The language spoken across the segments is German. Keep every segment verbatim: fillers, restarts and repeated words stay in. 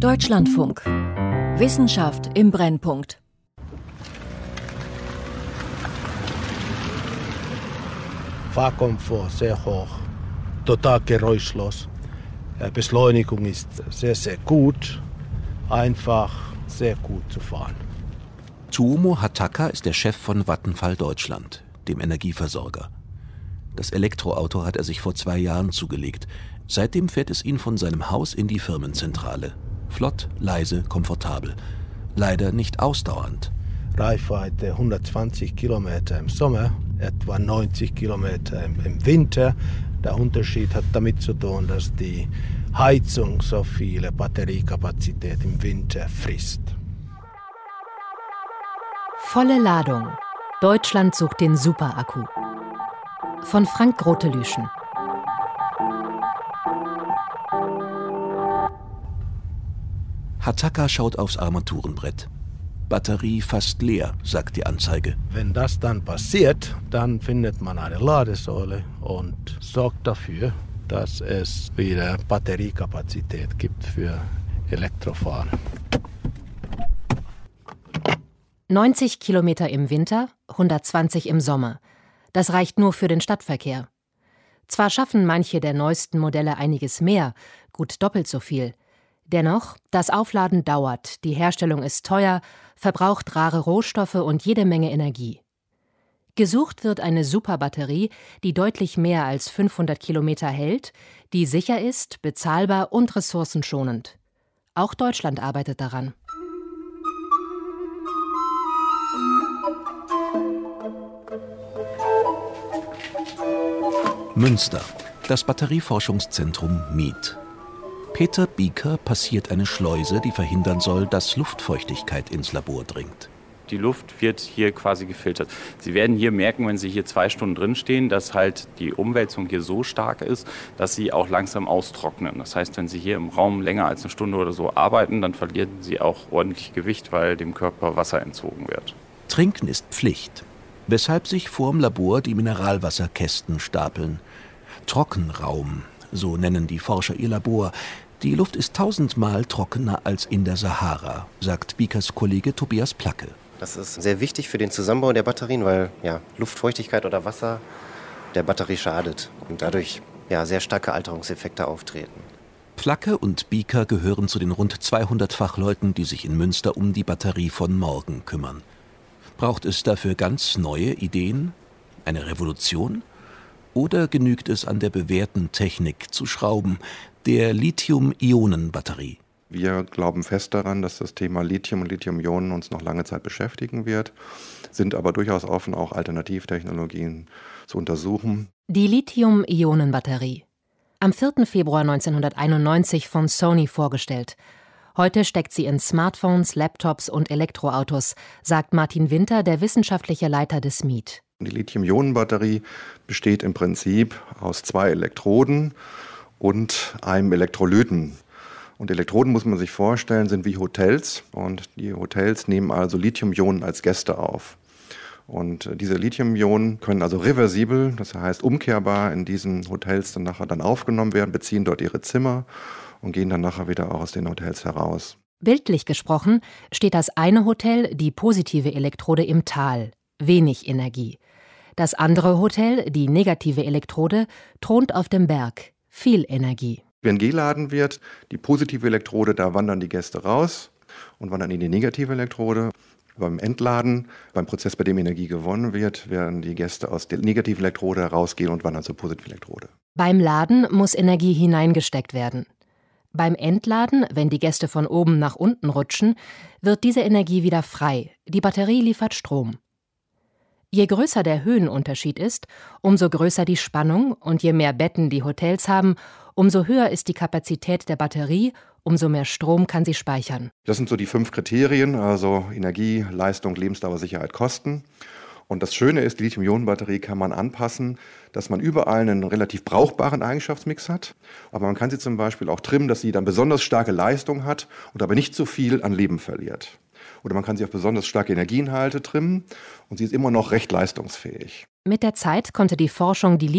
Deutschlandfunk. Wissenschaft im Brennpunkt. Fahrkomfort sehr hoch, total geräuschlos. Beschleunigung ist sehr, sehr gut, einfach sehr gut zu fahren. Tuomo Hataka ist der Chef von Vattenfall Deutschland, dem Energieversorger. Das Elektroauto hat er sich vor zwei Jahren zugelegt. Seitdem fährt es ihn von seinem Haus in die Firmenzentrale. Flott, leise, komfortabel. Leider nicht ausdauernd. Reichweite hundertzwanzig Kilometer im Sommer, etwa neunzig Kilometer im, im Winter. Der Unterschied hat damit zu tun, dass die Heizung so viele Batteriekapazität im Winter frisst. Volle Ladung. Deutschland sucht den Superakku. Von Frank Grotelüschen. Hataka schaut aufs Armaturenbrett. Batterie fast leer, sagt die Anzeige. Wenn das dann passiert, dann findet man eine Ladesäule und sorgt dafür, dass es wieder Batteriekapazität gibt für Elektrofahren. neunzig Kilometer im Winter, hundertzwanzig im Sommer. Das reicht nur für den Stadtverkehr. Zwar schaffen manche der neuesten Modelle einiges mehr, gut doppelt so viel. Dennoch, das Aufladen dauert, die Herstellung ist teuer, verbraucht rare Rohstoffe und jede Menge Energie. Gesucht wird eine Superbatterie, die deutlich mehr als fünfhundert Kilometer hält, die sicher ist, bezahlbar und ressourcenschonend. Auch Deutschland arbeitet daran. Münster, das Batterieforschungszentrum M I E T. Peter Bieker passiert eine Schleuse, die verhindern soll, dass Luftfeuchtigkeit ins Labor dringt. Die Luft wird hier quasi gefiltert. Sie werden hier merken, wenn Sie hier zwei Stunden drin stehen, dass halt die Umwälzung hier so stark ist, dass Sie auch langsam austrocknen. Das heißt, wenn Sie hier im Raum länger als eine Stunde oder so arbeiten, dann verlieren Sie auch ordentlich Gewicht, weil dem Körper Wasser entzogen wird. Trinken ist Pflicht, weshalb sich vorm Labor die Mineralwasserkästen stapeln. Trockenraum, so nennen die Forscher ihr Labor. Die Luft ist tausendmal trockener als in der Sahara, sagt Biekers Kollege Tobias Placke. Das ist sehr wichtig für den Zusammenbau der Batterien, weil ja, Luftfeuchtigkeit oder Wasser der Batterie schadet und dadurch ja, sehr starke Alterungseffekte auftreten. Placke und Bieker gehören zu den rund zweihundert Fachleuten, die sich in Münster um die Batterie von morgen kümmern. Braucht es dafür ganz neue Ideen? Eine Revolution? Oder genügt es, an der bewährten Technik zu schrauben, der Lithium-Ionen-Batterie? Wir glauben fest daran, dass das Thema Lithium und Lithium-Ionen uns noch lange Zeit beschäftigen wird, sind aber durchaus offen, auch Alternativtechnologien zu untersuchen. Die Lithium-Ionen-Batterie. Am vierten Februar neunzehnhunderteinundneunzig von Sony vorgestellt. Heute steckt sie in Smartphones, Laptops und Elektroautos, sagt Martin Winter, der wissenschaftliche Leiter des M I E T. Die Lithium-Ionen-Batterie besteht im Prinzip aus zwei Elektroden und einem Elektrolyten. Und Elektroden, muss man sich vorstellen, sind wie Hotels. Und die Hotels nehmen also Lithium-Ionen als Gäste auf. Und diese Lithium-Ionen können also reversibel, das heißt umkehrbar, in diesen Hotels dann nachher dann aufgenommen werden, beziehen dort ihre Zimmer und gehen dann nachher wieder auch aus den Hotels heraus. Bildlich gesprochen steht das eine Hotel, die positive Elektrode, im Tal. Wenig Energie. Das andere Hotel, die negative Elektrode, thront auf dem Berg. Viel Energie. Wenn geladen wird, die positive Elektrode, da wandern die Gäste raus und wandern in die negative Elektrode. Beim Entladen, beim Prozess, bei dem Energie gewonnen wird, werden die Gäste aus der negativen Elektrode rausgehen und wandern zur positiven Elektrode. Beim Laden muss Energie hineingesteckt werden. Beim Entladen, wenn die Gäste von oben nach unten rutschen, wird diese Energie wieder frei. Die Batterie liefert Strom. Je größer der Höhenunterschied ist, umso größer die Spannung und je mehr Betten die Hotels haben, umso höher ist die Kapazität der Batterie, umso mehr Strom kann sie speichern. Das sind so die fünf Kriterien, also Energie, Leistung, Lebensdauer, Sicherheit, Kosten. Und das Schöne ist, die Lithium-Ionen-Batterie kann man anpassen, dass man überall einen relativ brauchbaren Eigenschaftsmix hat. Aber man kann sie zum Beispiel auch trimmen, dass sie dann besonders starke Leistung hat und aber nicht zu viel an Leben verliert. Oder man kann sie auf besonders starke Energieinhalte trimmen und sie ist immer noch recht leistungsfähig. Mit der Zeit konnte die Forschung die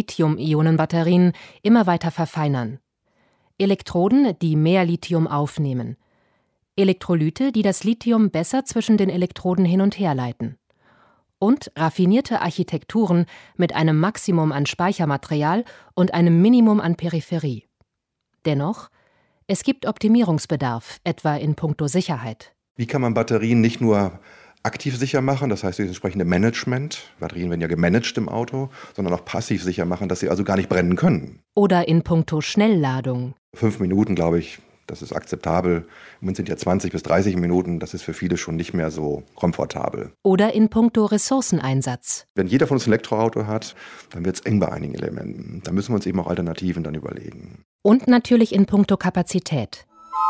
Lithium-Ionen-Batterien immer weiter verfeinern. Elektroden, die mehr Lithium aufnehmen. Elektrolyte, die das Lithium besser zwischen den Elektroden hin und her leiten. Und raffinierte Architekturen mit einem Maximum an Speichermaterial und einem Minimum an Peripherie. Dennoch, es gibt Optimierungsbedarf, etwa in puncto Sicherheit. Wie kann man Batterien nicht nur aktiv sicher machen, das heißt durch das entsprechende Management, Batterien werden ja gemanagt im Auto, sondern auch passiv sicher machen, dass sie also gar nicht brennen können. Oder in puncto Schnellladung. Fünf Minuten, glaube ich, das ist akzeptabel. Im Moment sind ja zwanzig bis dreißig Minuten, das ist für viele schon nicht mehr so komfortabel. Oder in puncto Ressourceneinsatz. Wenn jeder von uns ein Elektroauto hat, dann wird es eng bei einigen Elementen. Da müssen wir uns eben auch Alternativen dann überlegen. Und natürlich in puncto Kapazität.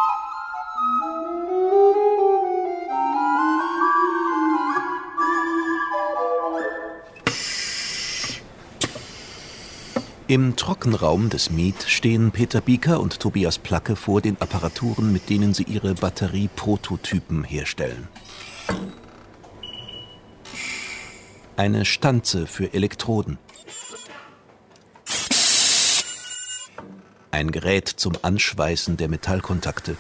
Im Trockenraum des M I E T stehen Peter Bieker und Tobias Placke vor den Apparaturen, mit denen sie ihre Batterieprototypen herstellen. Eine Stanze für Elektroden. Ein Gerät zum Anschweißen der Metallkontakte.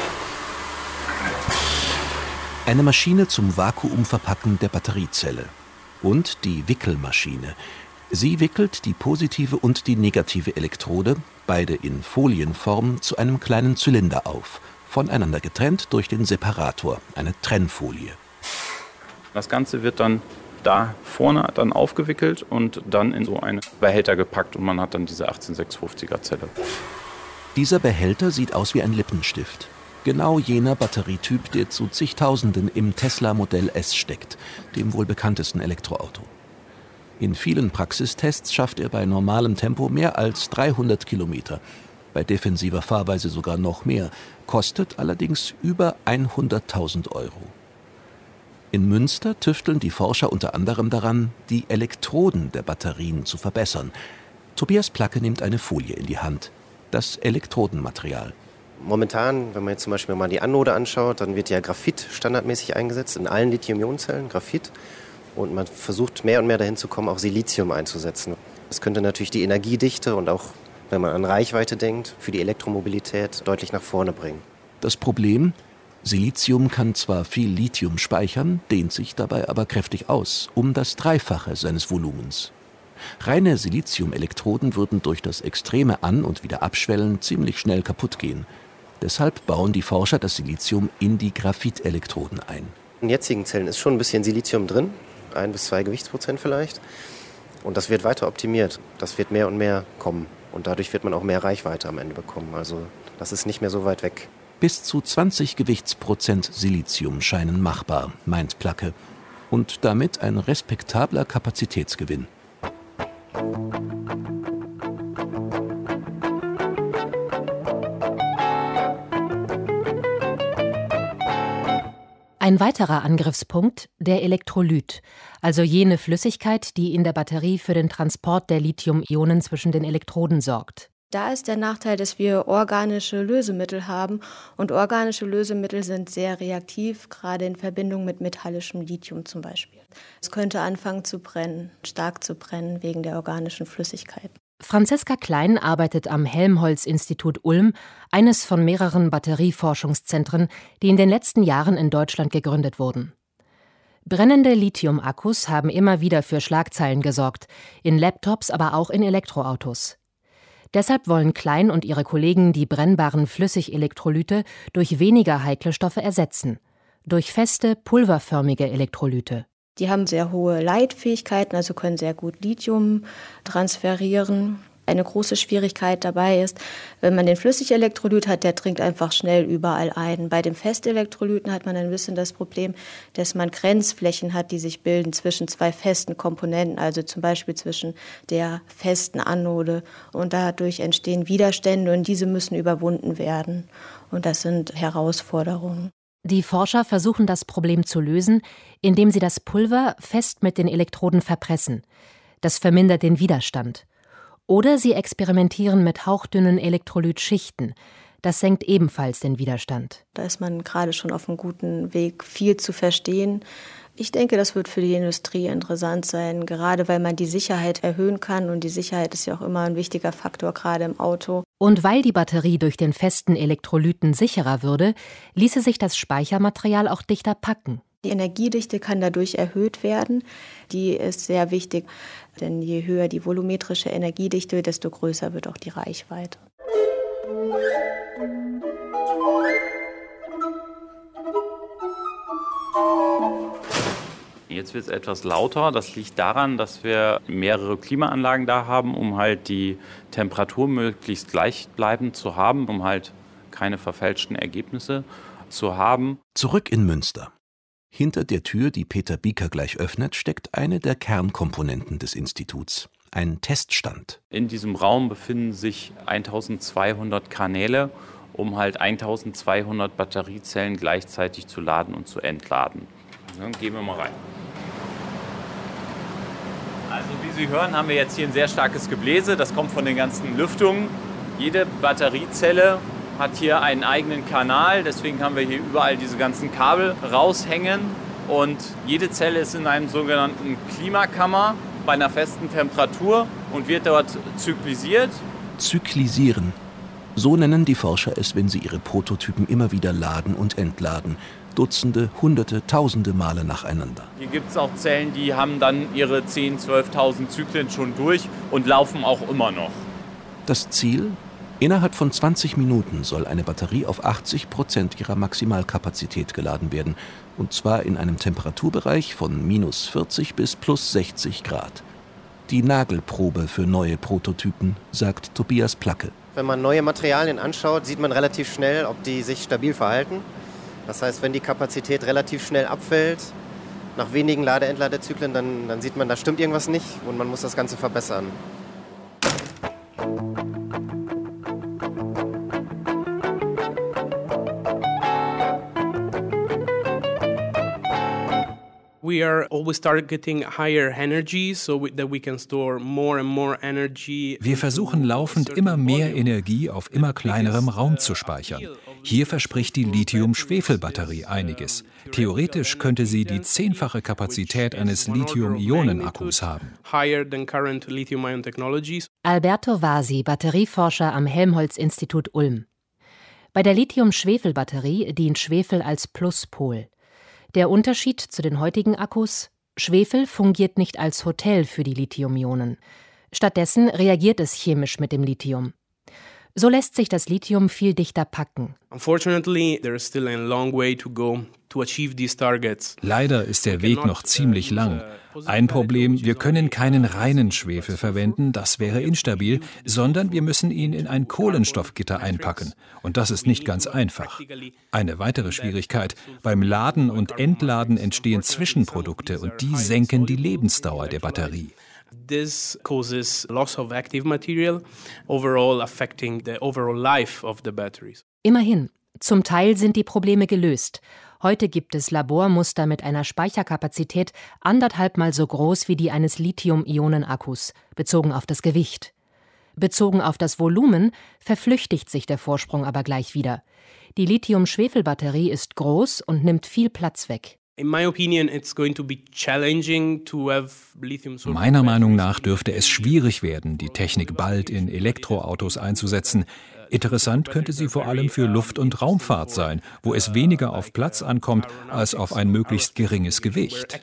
Eine Maschine zum Vakuumverpacken der Batteriezelle. Und die Wickelmaschine. Sie wickelt die positive und die negative Elektrode, beide in Folienform, zu einem kleinen Zylinder auf, voneinander getrennt durch den Separator, eine Trennfolie. Das Ganze wird dann da vorne dann aufgewickelt und dann in so einen Behälter gepackt und man hat dann diese achtzehnhundertsechsundfünfziger Zelle. Dieser Behälter sieht aus wie ein Lippenstift. Genau jener Batterietyp, der zu zigtausenden im Tesla Modell S steckt, dem wohl bekanntesten Elektroauto. In vielen Praxistests schafft er bei normalem Tempo mehr als dreihundert Kilometer. Bei defensiver Fahrweise sogar noch mehr, kostet allerdings über hunderttausend Euro. In Münster tüfteln die Forscher unter anderem daran, die Elektroden der Batterien zu verbessern. Tobias Placke nimmt eine Folie in die Hand, das Elektrodenmaterial. Momentan, wenn man jetzt zum Beispiel mal die Anode anschaut, dann wird ja Graphit standardmäßig eingesetzt in allen Lithium-Ionen-Zellen, Graphit. Und man versucht mehr und mehr dahin zu kommen, auch Silizium einzusetzen. Das könnte natürlich die Energiedichte und auch, wenn man an Reichweite denkt, für die Elektromobilität deutlich nach vorne bringen. Das Problem? Silizium kann zwar viel Lithium speichern, dehnt sich dabei aber kräftig aus, um das Dreifache seines Volumens. Reine Siliziumelektroden würden durch das extreme An- und Wiederabschwellen ziemlich schnell kaputt gehen. Deshalb bauen die Forscher das Silizium in die Graphitelektroden ein. In jetzigen Zellen ist schon ein bisschen Silizium drin. Ein bis zwei Gewichtsprozent vielleicht. Und das wird weiter optimiert. Das wird mehr und mehr kommen. Und dadurch wird man auch mehr Reichweite am Ende bekommen. Also das ist nicht mehr so weit weg. Bis zu zwanzig Gewichtsprozent Silizium scheinen machbar, meint Placke. Und damit ein respektabler Kapazitätsgewinn. Ein weiterer Angriffspunkt, der Elektrolyt, also jene Flüssigkeit, die in der Batterie für den Transport der Lithium-Ionen zwischen den Elektroden sorgt. Da ist der Nachteil, dass wir organische Lösemittel haben und organische Lösemittel sind sehr reaktiv, gerade in Verbindung mit metallischem Lithium zum Beispiel. Es könnte anfangen zu brennen, stark zu brennen wegen der organischen Flüssigkeit. Franziska Klein arbeitet am Helmholtz-Institut Ulm, eines von mehreren Batterieforschungszentren, die in den letzten Jahren in Deutschland gegründet wurden. Brennende Lithium-Akkus haben immer wieder für Schlagzeilen gesorgt, in Laptops, aber auch in Elektroautos. Deshalb wollen Klein und ihre Kollegen die brennbaren Flüssigelektrolyte durch weniger heikle Stoffe ersetzen, durch feste, pulverförmige Elektrolyte. Die haben sehr hohe Leitfähigkeiten, also können sehr gut Lithium transferieren. Eine große Schwierigkeit dabei ist, wenn man den Flüssigelektrolyt hat, der dringt einfach schnell überall ein. Bei dem Festelektrolyten hat man ein bisschen das Problem, dass man Grenzflächen hat, die sich bilden zwischen zwei festen Komponenten, also zum Beispiel zwischen der festen Anode. Und dadurch entstehen Widerstände und diese müssen überwunden werden. Und das sind Herausforderungen. Die Forscher versuchen das Problem zu lösen, indem sie das Pulver fest mit den Elektroden verpressen. Das vermindert den Widerstand. Oder sie experimentieren mit hauchdünnen Elektrolytschichten. Das senkt ebenfalls den Widerstand. Da ist man gerade schon auf einem guten Weg, viel zu verstehen. Ich denke, das wird für die Industrie interessant sein, gerade weil man die Sicherheit erhöhen kann. Und die Sicherheit ist ja auch immer ein wichtiger Faktor, gerade im Auto. Und weil die Batterie durch den festen Elektrolyten sicherer würde, ließe sich das Speichermaterial auch dichter packen. Die Energiedichte kann dadurch erhöht werden. Die ist sehr wichtig, denn je höher die volumetrische Energiedichte, desto größer wird auch die Reichweite. Jetzt wird es etwas lauter. Das liegt daran, dass wir mehrere Klimaanlagen da haben, um halt die Temperatur möglichst gleichbleibend zu haben, um halt keine verfälschten Ergebnisse zu haben. Zurück in Münster. Hinter der Tür, die Peter Bieker gleich öffnet, steckt eine der Kernkomponenten des Instituts. Ein Teststand. In diesem Raum befinden sich eintausendzweihundert Kanäle, um halt eintausendzweihundert Batteriezellen gleichzeitig zu laden und zu entladen. Dann gehen wir mal rein. Also wie Sie hören, haben wir jetzt hier ein sehr starkes Gebläse. Das kommt von den ganzen Lüftungen. Jede Batteriezelle hat hier einen eigenen Kanal. Deswegen haben wir hier überall diese ganzen Kabel raushängen. Und jede Zelle ist in einem sogenannten Klimakammer bei einer festen Temperatur und wird dort zyklisiert. Zyklisieren. So nennen die Forscher es, wenn sie ihre Prototypen immer wieder laden und entladen. Dutzende, Hunderte, Tausende Male nacheinander. Hier gibt es auch Zellen, die haben dann ihre zehntausend, zwölftausend Zyklen schon durch und laufen auch immer noch. Das Ziel? Innerhalb von zwanzig Minuten soll eine Batterie auf achtzig Prozent ihrer Maximalkapazität geladen werden. Und zwar in einem Temperaturbereich von minus vierzig bis plus sechzig Grad. Die Nagelprobe für neue Prototypen, sagt Tobias Placke. Wenn man neue Materialien anschaut, sieht man relativ schnell, ob die sich stabil verhalten. Das heißt, wenn die Kapazität relativ schnell abfällt, nach wenigen Lade-Entladezyklen, dann, dann sieht man, da stimmt irgendwas nicht und man muss das Ganze verbessern. We are always targeting higher energy, so that we can store more and more energy. Wir versuchen laufend immer mehr Energie auf immer kleinerem Raum zu speichern. Hier verspricht die Lithium-Schwefel-Batterie einiges. Theoretisch könnte sie die zehnfache Kapazität eines Lithium-Ionen-Akkus haben. Alberto Vasi, Batterieforscher am Helmholtz-Institut Ulm. Bei der Lithium-Schwefel-Batterie dient Schwefel als Pluspol. Der Unterschied zu den heutigen Akkus: Schwefel fungiert nicht als Hotel für die Lithium-Ionen. Stattdessen reagiert es chemisch mit dem Lithium. So lässt sich das Lithium viel dichter packen. Leider ist der Weg noch ziemlich lang. Ein Problem: Wir können keinen reinen Schwefel verwenden, das wäre instabil, sondern wir müssen ihn in ein Kohlenstoffgitter einpacken. Und das ist nicht ganz einfach. Eine weitere Schwierigkeit: Beim Laden und Entladen entstehen Zwischenprodukte und die senken die Lebensdauer der Batterie. This causes loss of active material, overall affecting the overall life of the batteries. Immerhin, zum Teil sind die Probleme gelöst. Heute gibt es Labormuster mit einer Speicherkapazität anderthalbmal so groß wie die eines Lithium-Ionen-Akkus, bezogen auf das Gewicht. Bezogen auf das Volumen verflüchtigt sich der Vorsprung aber gleich wieder. Die Lithium-Schwefel-Batterie ist groß und nimmt viel Platz weg. Meiner Meinung nach dürfte es schwierig werden, die Technik bald in Elektroautos einzusetzen. Interessant könnte sie vor allem für Luft- und Raumfahrt sein, wo es weniger auf Platz ankommt als auf ein möglichst geringes Gewicht.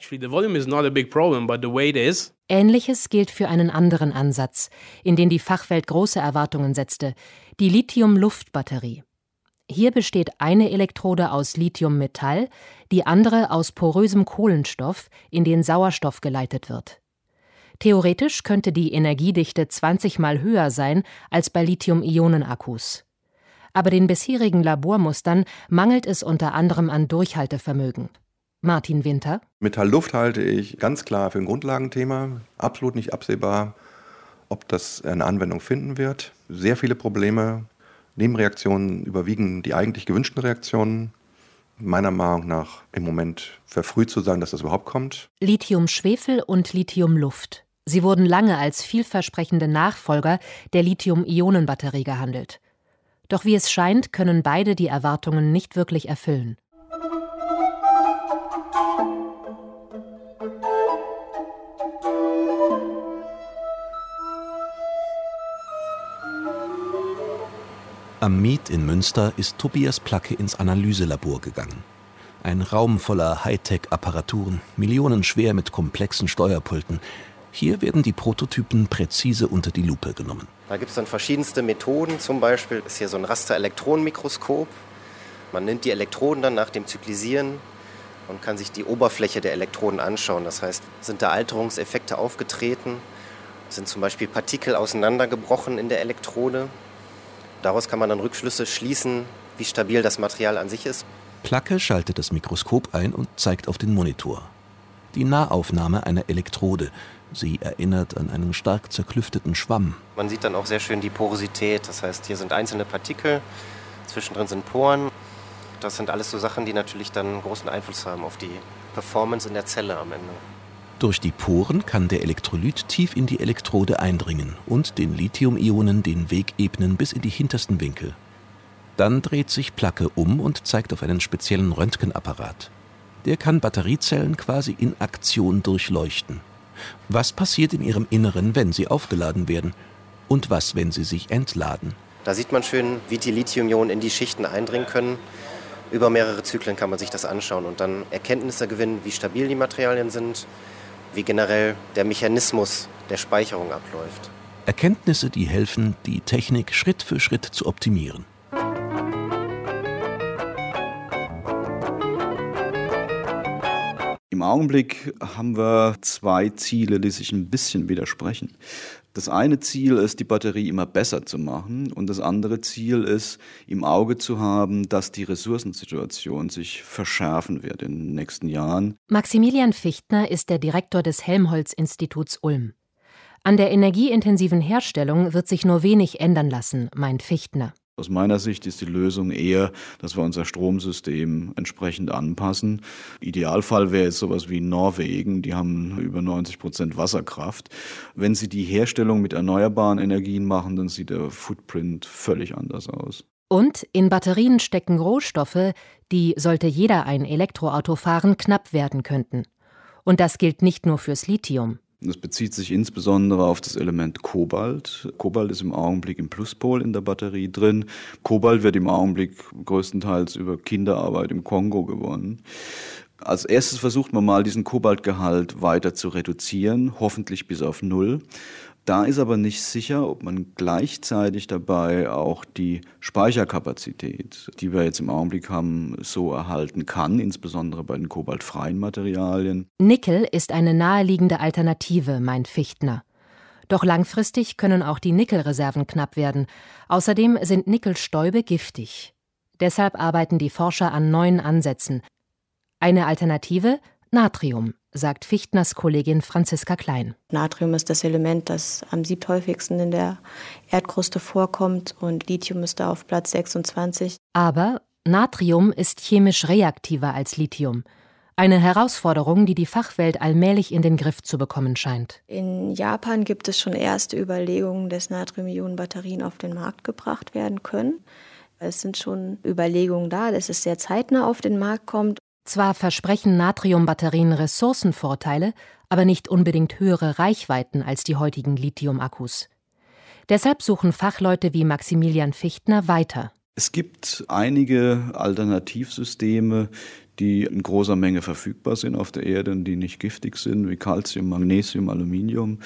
Ähnliches gilt für einen anderen Ansatz, in den die Fachwelt große Erwartungen setzte: die Lithium-Luft-Batterie. Hier besteht eine Elektrode aus Lithiummetall, die andere aus porösem Kohlenstoff, in den Sauerstoff geleitet wird. Theoretisch könnte die Energiedichte zwanzig Mal höher sein als bei Lithium-Ionen-Akkus. Aber den bisherigen Labormustern mangelt es unter anderem an Durchhaltevermögen. Martin Winter: Metall-Luft halte ich ganz klar für ein Grundlagenthema. Absolut nicht absehbar, ob das eine Anwendung finden wird. Sehr viele Probleme. Nebenreaktionen überwiegen die eigentlich gewünschten Reaktionen. Meiner Meinung nach im Moment verfrüht zu sagen, dass das überhaupt kommt. Lithium-Schwefel und Lithium-Luft. Sie wurden lange als vielversprechende Nachfolger der Lithium-Ionen-Batterie gehandelt. Doch wie es scheint, können beide die Erwartungen nicht wirklich erfüllen. Am Miet in Münster ist Tobias Placke ins Analyselabor gegangen. Ein Raum voller Hightech-Apparaturen, millionenschwer mit komplexen Steuerpulten. Hier werden die Prototypen präzise unter die Lupe genommen. Da gibt es dann verschiedenste Methoden. Zum Beispiel ist hier so ein Raster-Elektronenmikroskop. Man nimmt die Elektroden dann nach dem Zyklisieren und kann sich die Oberfläche der Elektroden anschauen. Das heißt, sind da Alterungseffekte aufgetreten? Sind zum Beispiel Partikel auseinandergebrochen in der Elektrode? Daraus kann man dann Rückschlüsse schließen, wie stabil das Material an sich ist. Placke schaltet das Mikroskop ein und zeigt auf den Monitor. Die Nahaufnahme einer Elektrode. Sie erinnert an einen stark zerklüfteten Schwamm. Man sieht dann auch sehr schön die Porosität. Das heißt, hier sind einzelne Partikel, zwischendrin sind Poren. Das sind alles so Sachen, die natürlich dann großen Einfluss haben auf die Performance in der Zelle am Ende. Durch die Poren kann der Elektrolyt tief in die Elektrode eindringen und den Lithium-Ionen den Weg ebnen bis in die hintersten Winkel. Dann dreht sich Placke um und zeigt auf einen speziellen Röntgenapparat. Der kann Batteriezellen quasi in Aktion durchleuchten. Was passiert in ihrem Inneren, wenn sie aufgeladen werden? Und was, wenn sie sich entladen? Da sieht man schön, wie die Lithium-Ionen in die Schichten eindringen können. Über mehrere Zyklen kann man sich das anschauen und dann Erkenntnisse gewinnen, wie stabil die Materialien sind, wie generell der Mechanismus der Speicherung abläuft. Erkenntnisse, die helfen, die Technik Schritt für Schritt zu optimieren. Im Augenblick haben wir zwei Ziele, die sich ein bisschen widersprechen. Das eine Ziel ist, die Batterie immer besser zu machen, und das andere Ziel ist, im Auge zu haben, dass die Ressourcensituation sich verschärfen wird in den nächsten Jahren. Maximilian Fichtner ist der Direktor des Helmholtz-Instituts Ulm. An der energieintensiven Herstellung wird sich nur wenig ändern lassen, meint Fichtner. Aus meiner Sicht ist die Lösung eher, dass wir unser Stromsystem entsprechend anpassen. Idealfall wäre es sowas wie Norwegen, die haben über neunzig Prozent Wasserkraft. Wenn sie die Herstellung mit erneuerbaren Energien machen, dann sieht der Footprint völlig anders aus. Und in Batterien stecken Rohstoffe, die, sollte jeder ein Elektroauto fahren, knapp werden könnten. Und das gilt nicht nur fürs Lithium. Das bezieht sich insbesondere auf das Element Kobalt. Kobalt ist im Augenblick im Pluspol in der Batterie drin. Kobalt wird im Augenblick größtenteils über Kinderarbeit im Kongo gewonnen. Als erstes versucht man mal, diesen Kobaltgehalt weiter zu reduzieren, hoffentlich bis auf Null. Da ist aber nicht sicher, ob man gleichzeitig dabei auch die Speicherkapazität, die wir jetzt im Augenblick haben, so erhalten kann, insbesondere bei den kobaltfreien Materialien. Nickel ist eine naheliegende Alternative, meint Fichtner. Doch langfristig können auch die Nickelreserven knapp werden. Außerdem sind Nickelstäube giftig. Deshalb arbeiten die Forscher an neuen Ansätzen. Eine Alternative? Natrium, sagt Fichtners Kollegin Franziska Klein. Natrium ist das Element, das am siebthäufigsten in der Erdkruste vorkommt, und Lithium ist da auf Platz sechsundzwanzig. Aber Natrium ist chemisch reaktiver als Lithium. Eine Herausforderung, die die Fachwelt allmählich in den Griff zu bekommen scheint. In Japan gibt es schon erste Überlegungen, dass Natrium-Ionen-Batterien auf den Markt gebracht werden können. Es sind schon Überlegungen da, dass es sehr zeitnah auf den Markt kommt. Zwar versprechen Natriumbatterien Ressourcenvorteile, aber nicht unbedingt höhere Reichweiten als die heutigen Lithium-Akkus. Deshalb suchen Fachleute wie Maximilian Fichtner weiter. Es gibt einige Alternativsysteme, die in großer Menge verfügbar sind auf der Erde und die nicht giftig sind, wie Calcium, Magnesium, Aluminium,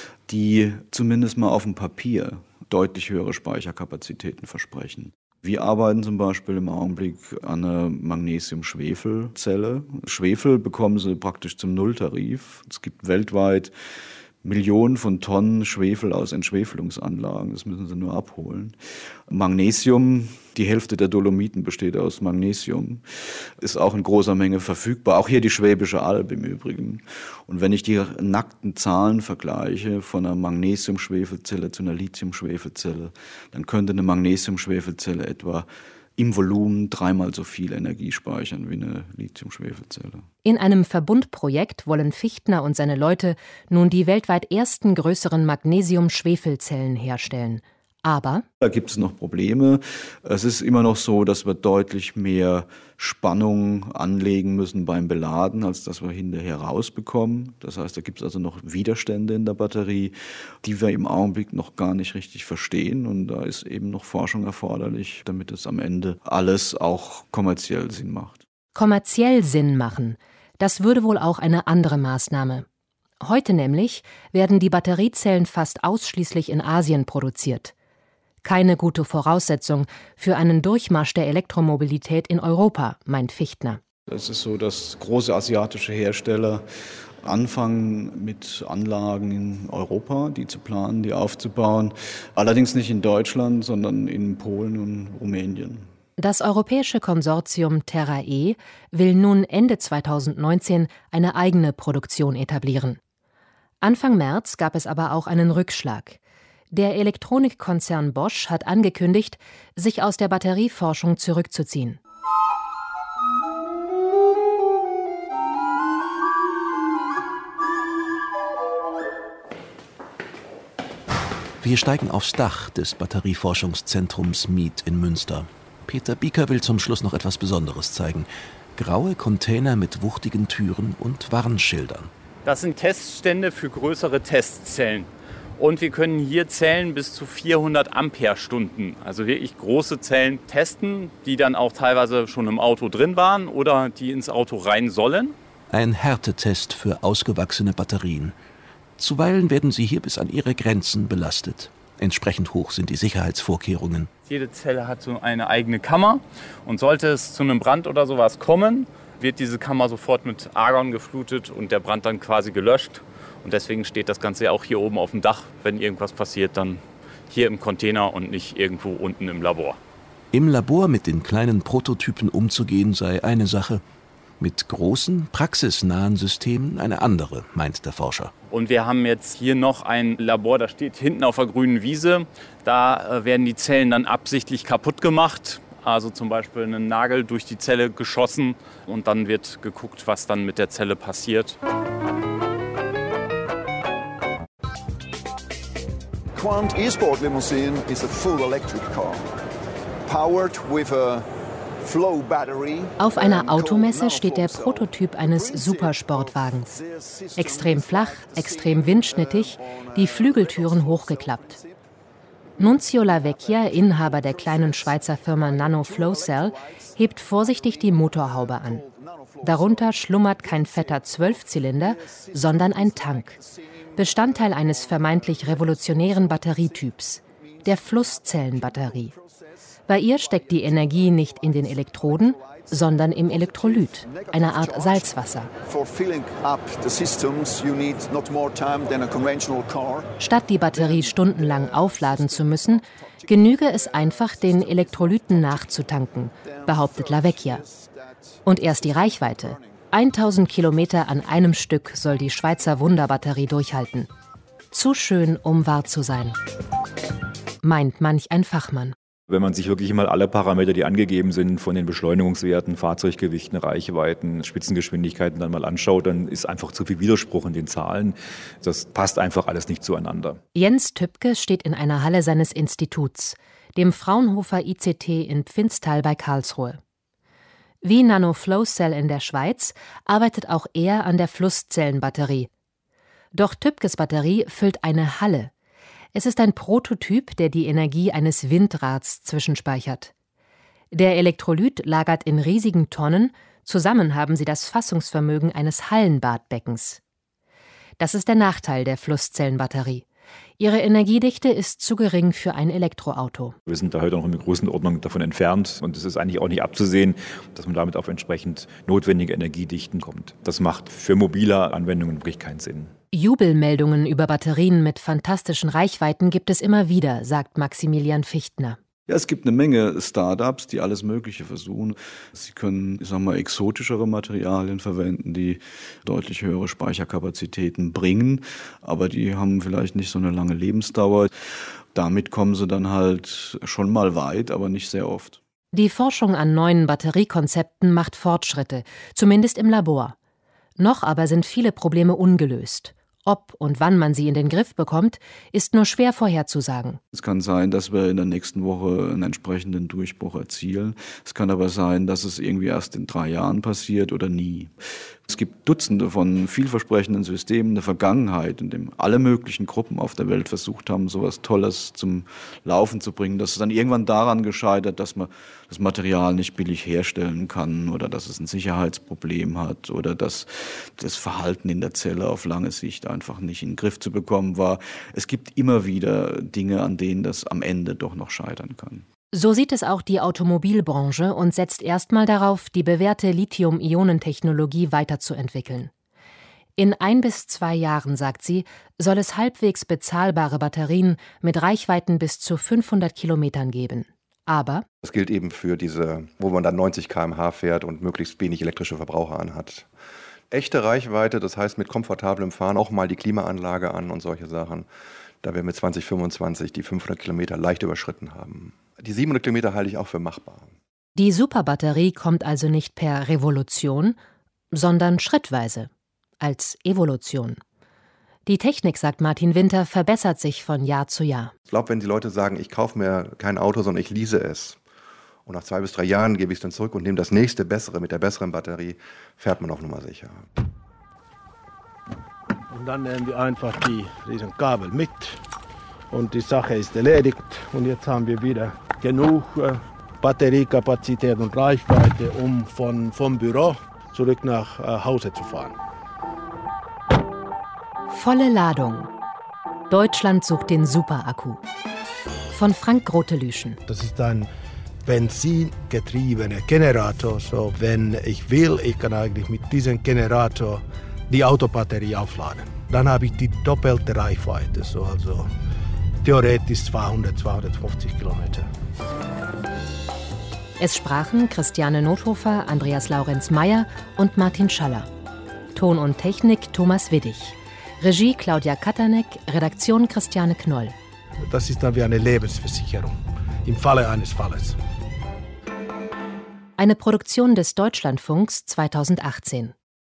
die zumindest mal auf dem Papier deutlich höhere Speicherkapazitäten versprechen. Wir arbeiten zum Beispiel im Augenblick an einer Magnesium-Schwefel-Zelle. Schwefel bekommen sie praktisch zum Nulltarif. Es gibt weltweit Millionen von Tonnen Schwefel aus Entschwefelungsanlagen. Das müssen sie nur abholen. Magnesium, die Hälfte der Dolomiten besteht aus Magnesium, ist auch in großer Menge verfügbar. Auch hier die Schwäbische Alb im Übrigen. Und wenn ich die nackten Zahlen vergleiche von einer Magnesium-Schwefelzelle zu einer Lithium-Schwefelzelle, dann könnte eine Magnesium-Schwefelzelle etwa im Volumen dreimal so viel Energie speichern wie eine Lithium-Schwefelzelle. In einem Verbundprojekt wollen Fichtner und seine Leute nun die weltweit ersten größeren Magnesium-Schwefelzellen herstellen. Aber da gibt es noch Probleme. Es ist immer noch so, dass wir deutlich mehr Spannung anlegen müssen beim Beladen, als dass wir hinterher rausbekommen. Das heißt, da gibt es also noch Widerstände in der Batterie, die wir im Augenblick noch gar nicht richtig verstehen. Und da ist eben noch Forschung erforderlich, damit es am Ende alles auch kommerziell Sinn macht. Kommerziell Sinn machen, das würde wohl auch eine andere Maßnahme. Heute nämlich werden die Batteriezellen fast ausschließlich in Asien produziert. Keine gute Voraussetzung für einen Durchmarsch der Elektromobilität in Europa, meint Fichtner. Es ist so, dass große asiatische Hersteller anfangen mit Anlagen in Europa, die zu planen, die aufzubauen. Allerdings nicht in Deutschland, sondern in Polen und Rumänien. Das europäische Konsortium Terra-E will nun Ende zweitausendneunzehn eine eigene Produktion etablieren. Anfang März gab es aber auch einen Rückschlag. Der Elektronikkonzern Bosch hat angekündigt, sich aus der Batterieforschung zurückzuziehen. Wir steigen aufs Dach des Batterieforschungszentrums M I E T in Münster. Peter Bieker will zum Schluss noch etwas Besonderes zeigen. Graue Container mit wuchtigen Türen und Warnschildern. Das sind Teststände für größere Testzellen. Und wir können hier Zellen bis zu vierhundert Ampere-Stunden, also wirklich große Zellen, testen, die dann auch teilweise schon im Auto drin waren oder die ins Auto rein sollen. Ein Härtetest für ausgewachsene Batterien. Zuweilen werden sie hier bis an ihre Grenzen belastet. Entsprechend hoch sind die Sicherheitsvorkehrungen. Jede Zelle hat so eine eigene Kammer und sollte es zu einem Brand oder sowas kommen, wird diese Kammer sofort mit Argon geflutet und der Brand dann quasi gelöscht. Und deswegen steht das Ganze ja auch hier oben auf dem Dach, wenn irgendwas passiert, dann hier im Container und nicht irgendwo unten im Labor. Im Labor mit den kleinen Prototypen umzugehen sei eine Sache, mit großen, praxisnahen Systemen eine andere, meint der Forscher. Und wir haben jetzt hier noch ein Labor, das steht hinten auf der grünen Wiese. Da werden die Zellen dann absichtlich kaputt gemacht. Also zum Beispiel einen Nagel durch die Zelle geschossen und dann wird geguckt, was dann mit der Zelle passiert. Quant eSport Limousine is a full electric car, powered with a flow battery. Auf einer Automesse steht der Prototyp eines Supersportwagens. Extrem flach, extrem windschnittig, die Flügeltüren hochgeklappt. Nunzio Lavecchia, Inhaber der kleinen Schweizer Firma Nano Flow Cell, hebt vorsichtig die Motorhaube an. Darunter schlummert kein fetter Zwölfzylinder, sondern ein Tank. Bestandteil eines vermeintlich revolutionären Batterietyps, der Flusszellenbatterie. Bei ihr steckt die Energie nicht in den Elektroden, sondern im Elektrolyt, einer Art Salzwasser. Statt die Batterie stundenlang aufladen zu müssen, genüge es einfach, den Elektrolyten nachzutanken, behauptet Lavecchia. Und erst die Reichweite. tausend Kilometer an einem Stück soll die Schweizer Wunderbatterie durchhalten. Zu schön, um wahr zu sein, meint manch ein Fachmann. Wenn man sich wirklich mal alle Parameter, die angegeben sind, von den Beschleunigungswerten, Fahrzeuggewichten, Reichweiten, Spitzengeschwindigkeiten dann mal anschaut, dann ist einfach zu viel Widerspruch in den Zahlen. Das passt einfach alles nicht zueinander. Jens Tübke steht in einer Halle seines Instituts, dem Fraunhofer I C T in Pfinztal bei Karlsruhe. Wie Nano Flow Cell in der Schweiz arbeitet auch er an der Flusszellenbatterie. Doch Tübkes Batterie füllt eine Halle. Es ist ein Prototyp, der die Energie eines Windrads zwischenspeichert. Der Elektrolyt lagert in riesigen Tonnen, zusammen haben sie das Fassungsvermögen eines Hallenbadbeckens. Das ist der Nachteil der Flusszellenbatterie. Ihre Energiedichte ist zu gering für ein Elektroauto. Wir sind da heute noch in großen Ordnung davon entfernt und es ist eigentlich auch nicht abzusehen, dass man damit auf entsprechend notwendige Energiedichten kommt. Das macht für mobile Anwendungen wirklich keinen Sinn. Jubelmeldungen über Batterien mit fantastischen Reichweiten gibt es immer wieder, sagt Maximilian Fichtner. Ja, es gibt eine Menge Startups, die alles Mögliche versuchen. Sie können, ich sag mal, exotischere Materialien verwenden, die deutlich höhere Speicherkapazitäten bringen, aber die haben vielleicht nicht so eine lange Lebensdauer. Damit kommen sie dann halt schon mal weit, aber nicht sehr oft. Die Forschung an neuen Batteriekonzepten macht Fortschritte, zumindest im Labor. Noch aber sind viele Probleme ungelöst. Ob und wann man sie in den Griff bekommt, ist nur schwer vorherzusagen. Es kann sein, dass wir in der nächsten Woche einen entsprechenden Durchbruch erzielen. Es kann aber sein, dass es irgendwie erst in drei Jahren passiert oder nie. Es gibt Dutzende von vielversprechenden Systemen in der Vergangenheit, in dem alle möglichen Gruppen auf der Welt versucht haben, sowas Tolles zum Laufen zu bringen. Das ist dann irgendwann daran gescheitert, dass man das Material nicht billig herstellen kann oder dass es ein Sicherheitsproblem hat oder dass das Verhalten in der Zelle auf lange Sicht einfach nicht in den Griff zu bekommen war. Es gibt immer wieder Dinge, an denen das am Ende doch noch scheitern kann. So sieht es auch die Automobilbranche und setzt erstmal darauf, die bewährte Lithium-Ionen-Technologie weiterzuentwickeln. In ein bis zwei Jahren, sagt sie, soll es halbwegs bezahlbare Batterien mit Reichweiten bis zu fünfhundert Kilometern geben. Aber das gilt eben für diese, wo man dann neunzig Kilometer pro Stunde fährt und möglichst wenig elektrische Verbraucher anhat. Echte Reichweite, das heißt mit komfortablem Fahren auch mal die Klimaanlage an und solche Sachen. Da wir mit zwanzig fünfundzwanzig die fünfhundert Kilometer leicht überschritten haben. Die siebenhundert Kilometer halte ich auch für machbar. Die Superbatterie kommt also nicht per Revolution, sondern schrittweise, als Evolution. Die Technik, sagt Martin Winter, verbessert sich von Jahr zu Jahr. Ich glaube, wenn die Leute sagen, ich kaufe mir kein Auto, sondern ich lease es. Und nach zwei bis drei Jahren gebe ich es dann zurück und nehme das nächste bessere mit der besseren Batterie, fährt man auf Nummer sicher. Und dann nehmen wir einfach die, diesen Kabel mit und die Sache ist erledigt. Und jetzt haben wir wieder genug äh, Batteriekapazität und Reichweite, um von, vom Büro zurück nach äh, Hause zu fahren. Volle Ladung. Deutschland sucht den Superakku. Von Frank Grotelüschen. Das ist ein benzingetriebener Generator. So, wenn ich will, ich kann eigentlich mit diesem Generator die Autobatterie aufladen. Dann habe ich die doppelte Reichweite, so also theoretisch zweihundert, zweihundertfünfzig Kilometer. Es sprachen Christiane Nothofer, Andreas Laurenz-Meyer und Martin Schaller. Ton und Technik Thomas Widdig. Regie Claudia Katanek, Redaktion Christiane Knoll. Das ist dann wie eine Lebensversicherung im Falle eines Falles. Eine Produktion des Deutschlandfunks zweitausendachtzehn.